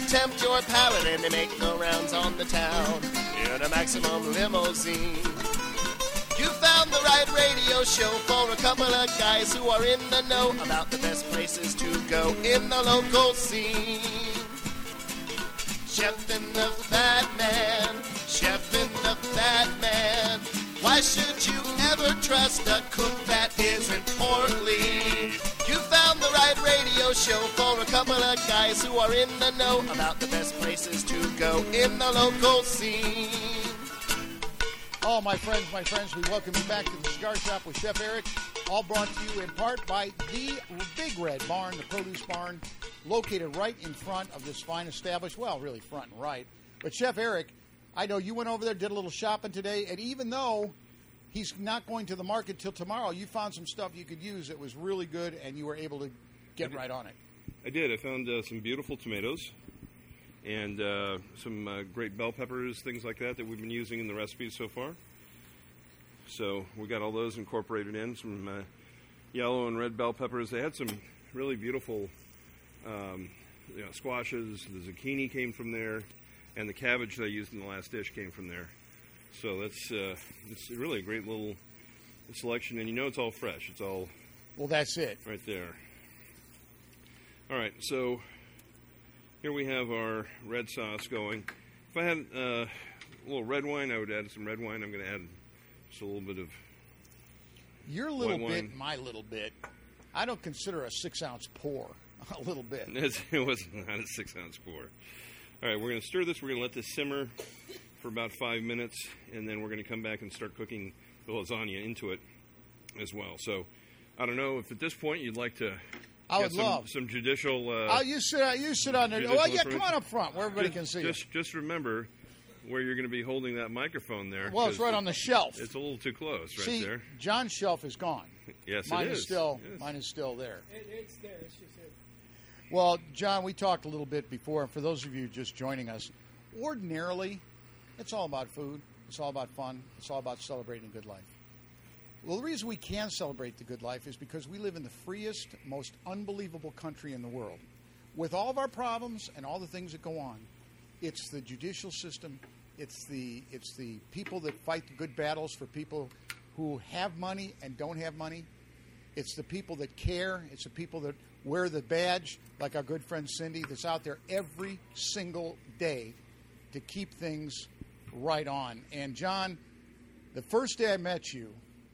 tempt your palate, and they make no rounds on the town in a Maximum limousine. You found the right radio show for a couple of guys who are in the know about the best places to go in the local scene. Chef and the Fat Man, Chef and the Fat Man. Why should you ever trust a cook that isn't portly? You found the right radio show for a couple of guys who are in the know about the best places to go in the local scene. Oh, my friends, we welcome you back to the Cigar Shop with Chef Eric, all brought to you in part by the Big Red Barn, the produce barn, located right in front of this fine establishment. Well, really front and right. But Chef Eric, I know you went over there, did a little shopping today, and even though he's not going to the market till tomorrow, you found some stuff you could use that was really good, and you were able to get right on it. I did. I found some beautiful tomatoes and some great bell peppers, things like that we've been using in the recipes so far. So we got all those incorporated in, some yellow and red bell peppers. They had some really beautiful squashes. The zucchini came from there, and the cabbage that I used in the last dish came from there. So that's it's really a great little selection, and it's all fresh. It's all that's it right there. All right, so here we have our red sauce going. If I had a little red wine, I would add some red wine. I'm going to add just a little bit of your little bit, my little bit. I don't consider a 6-ounce pour a little bit. It was not a 6-ounce pour. All right, we're going to stir this. We're going to let this simmer for about 5 minutes, and then we're going to come back and start cooking the lasagna into it as well. So I don't know if at this point you'd like to. I would love some judicial. You sit on there. Oh, yeah, come on up front where everybody can see you. Just remember where you're going to be holding that microphone there. Well, it's right on the shelf. It's a little too close right there. John's shelf is gone. Yes, mine it is. Mine is still there. It's there. It's just hidden. Well, John, we talked a little bit before. For those of you just joining us, ordinarily, it's all about food. It's all about fun. It's all about celebrating good life. Well, the reason we can celebrate the good life is because we live in the freest, most unbelievable country in the world. With all of our problems and all the things that go on, it's the judicial system. It's the people that fight the good battles for people who have money and don't have money. It's the people that care. It's the people that wear the badge, like our good friend Cindy, that's out there every single day to keep things right on. And, John, the first day I met you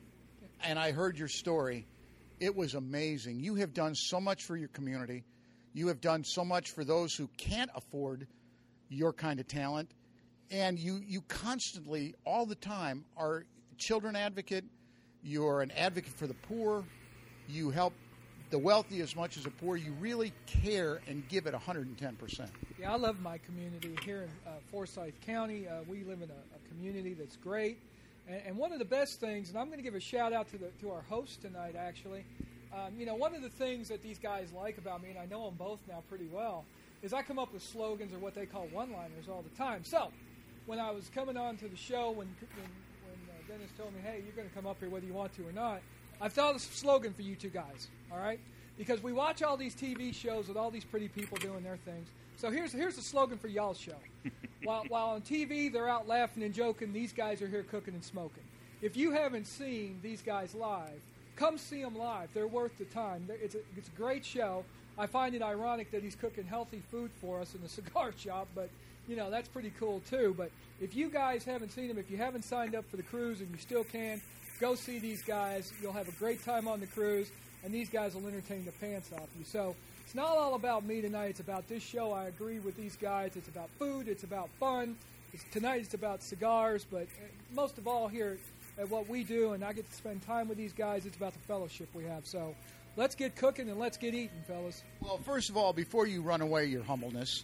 and I heard your story, it was amazing. You have done so much for your community. You have done so much for those who can't afford your kind of talent. And you constantly, all the time, are a children advocate. You're an advocate for the poor. You help the wealthy as much as the poor. You really care and give it 110%. Yeah, I love my community here in Forsyth County. We live in a community that's great. And one of the best things, and I'm going to give a shout out to our host tonight, actually. One of the things that these guys like about me, and I know them both now pretty well, is I come up with slogans or what they call one-liners all the time. So when I was coming on to the show, when Dennis told me, hey, you're going to come up here whether you want to or not, I thought of a slogan for you two guys, all right? Because we watch all these TV shows with all these pretty people doing their things. So here's the slogan for y'all's show. While on TV they're out laughing and joking, these guys are here cooking and smoking. If you haven't seen these guys live, come see them live. They're worth the time. It's a great show. I find it ironic that he's cooking healthy food for us in the cigar shop, but that's pretty cool too. But if you guys haven't seen them, if you haven't signed up for the cruise and you still can, go see these guys. You'll have a great time on the cruise, and these guys will entertain the pants off you. So it's not all about me tonight. It's about this show. I agree with these guys. It's about food. It's about fun. Tonight it's about cigars, but most of all here at what we do, and I get to spend time with these guys, it's about the fellowship we have. So let's get cooking and let's get eating, fellas. Well, first of all, before you run away, your humbleness,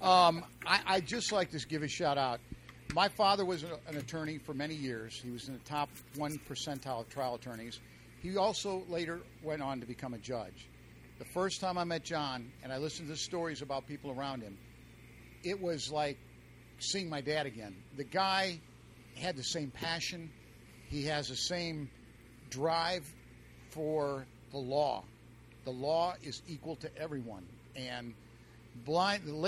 I'd just like to give a shout-out. My father was an attorney for many years. He was in the top 1 percentile of trial attorneys. He also later went on to become a judge. The first time I met John, and I listened to the stories about people around him, it was like seeing my dad again. The guy had the same passion. He has the same drive for the law. The law is equal to everyone. And the lady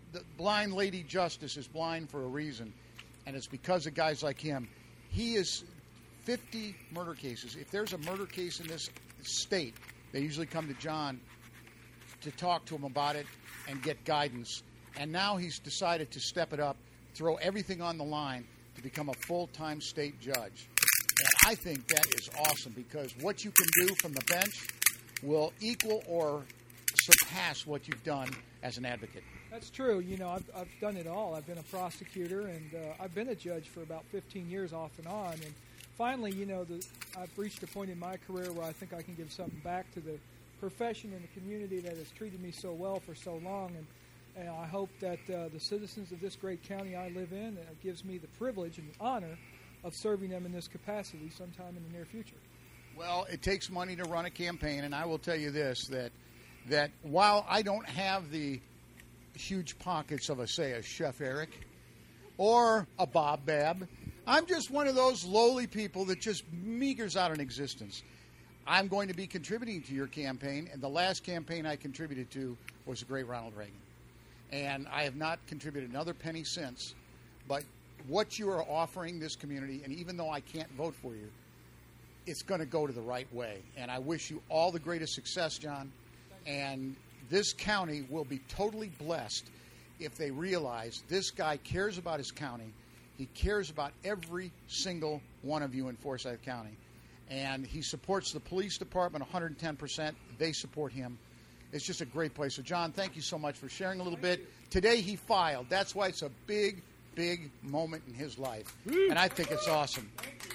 the blind Lady Justice is blind for a reason, and it's because of guys like him. He is 50 murder cases. If there's a murder case in this state, they usually come to John to talk to him about it and get guidance. And now he's decided to step it up, throw everything on the line to become a full-time state judge. And I think that is awesome because what you can do from the bench will equal or surpass what you've done as an advocate. That's true. You know, I've done it all. I've been a prosecutor, and I've been a judge for about 15 years off and on. And finally, you know, I've reached a point in my career where I think I can give something back to the profession and the community that has treated me so well for so long. And I hope that the citizens of this great county I live in gives me the privilege and the honor of serving them in this capacity sometime in the near future. Well, it takes money to run a campaign, and I will tell you this, that while I don't have the huge pockets of, say, a Chef Eric or a Bob Babb, I'm just one of those lowly people that just meagers out an existence. I'm going to be contributing to your campaign, and the last campaign I contributed to was the great Ronald Reagan. And I have not contributed another penny since, but what you are offering this community, and even though I can't vote for you, it's going to go to the right way. And I wish you all the greatest success, John. And this county will be totally blessed if they realize this guy cares about his county. He cares about every single one of you in Forsyth County. And he supports the police department 110%. They support him. It's just a great place. So, John, thank you so much for sharing a little bit. Today he filed. That's why it's a big, big moment in his life. And I think it's awesome.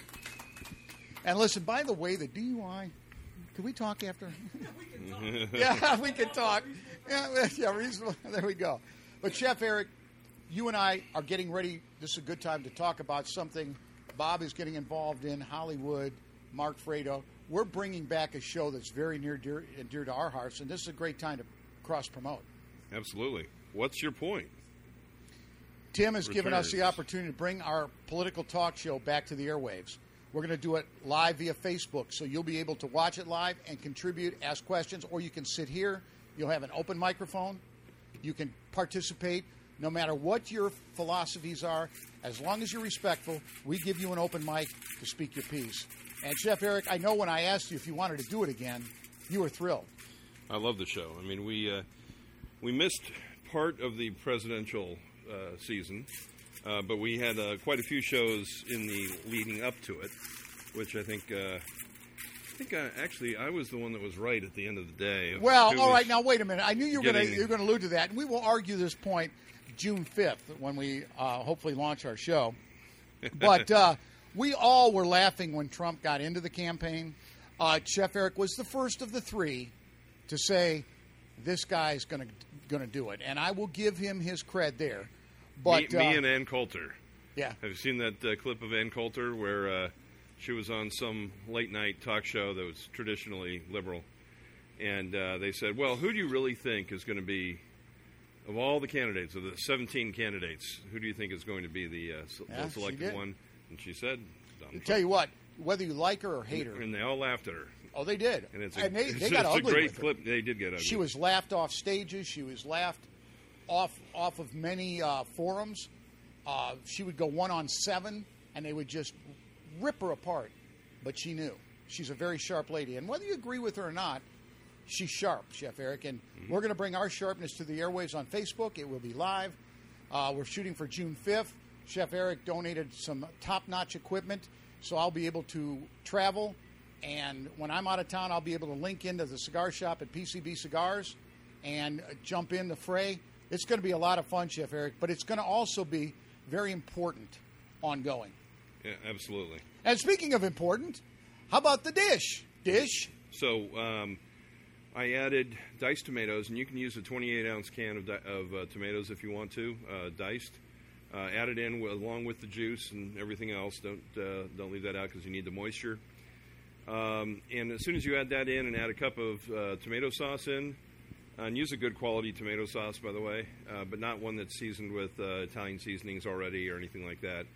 And listen, by the way, the DUI, can we talk after? Yeah, we can talk. Yeah, reasonable. There we go. But, Chef Eric, you and I are getting ready. This is a good time to talk about something Bob is getting involved in, Hollywood, Mark Fredo. We're bringing back a show that's very near and dear to our hearts, and this is a great time to cross-promote. Absolutely. What's your point? Tim has given us the opportunity to bring our political talk show back to the airwaves. We're going to do it live via Facebook, so you'll be able to watch it live and contribute, ask questions, or you can sit here. You'll have an open microphone. You can participate no matter what your philosophies are. As long as you're respectful, we give you an open mic to speak your piece. And, Chef Eric, I know when I asked you if you wanted to do it again, you were thrilled. I love the show. I mean, we missed part of the presidential season, but we had quite a few shows in the leading up to it, which I think actually I was the one that was right at the end of the day. Well, all right, now wait a minute. I knew you were going to allude to that, and we will argue this point June 5th when we hopefully launch our show. But we all were laughing when Trump got into the campaign. Chef Eric was the first of the three to say, this guy's going to do it. And I will give him his cred there. But me and Ann Coulter. Yeah. Have you seen that clip of Ann Coulter where she was on some late-night talk show that was traditionally liberal? And they said, well, who do you really think is going to be, of all the candidates, of the 17 candidates, who do you think is going to be the selected one? And she said, Donald Trump. Tell you what, whether you like her or hate her. And they all laughed at her. Oh, they did. And they got ugly a great with clip. her. They did get ugly. She was laughed off stages. She was laughed off of many forums. She would go 1-on-7, and they would just rip her apart. But she knew. She's a very sharp lady. And whether you agree with her or not, she's sharp, Chef Eric. And we're going to bring our sharpness to the airwaves on Facebook. It will be live. We're shooting for June 5th. Chef Eric donated some top-notch equipment, so I'll be able to travel. And when I'm out of town, I'll be able to link into the cigar shop at PCB Cigars and jump in the fray. It's going to be a lot of fun, Chef Eric, but it's going to also be very important ongoing. Yeah, absolutely. And speaking of important, how about the dish? So I added diced tomatoes, and you can use a 28-ounce can of tomatoes if you want to, diced. Add it in along with the juice and everything else. Don't leave that out because you need the moisture. And as soon as you add that in and add a cup of tomato sauce in, and use a good quality tomato sauce, by the way, but not one that's seasoned with Italian seasonings already or anything like that.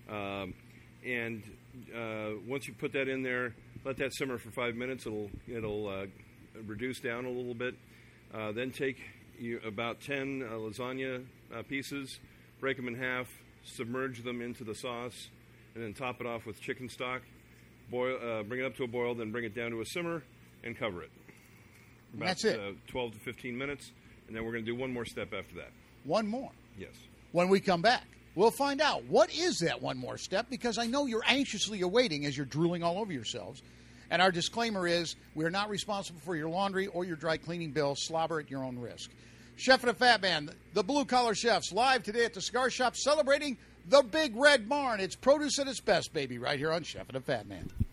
And once you put that in there, let that simmer for 5 minutes. It'll reduce down a little bit. Then take about 10 lasagna pieces, break them in half, submerge them into the sauce, and then top it off with chicken stock. Boil, bring it up to a boil, then bring it down to a simmer and cover it. That's it. 12 to 15 minutes, and then we're going to do one more step after that. One more. Yes. When we come back, we'll find out what is that one more step, because I know you're anxiously awaiting as you're drooling all over yourselves. And our disclaimer is we're not responsible for your laundry or your dry cleaning bill. Slobber at your own risk. Chef and a Fat Man, the Blue Collar Chefs, live today at the Cigar Shop celebrating the Big Red Barn. It's produce at its best, baby, right here on Chef and a Fat Man.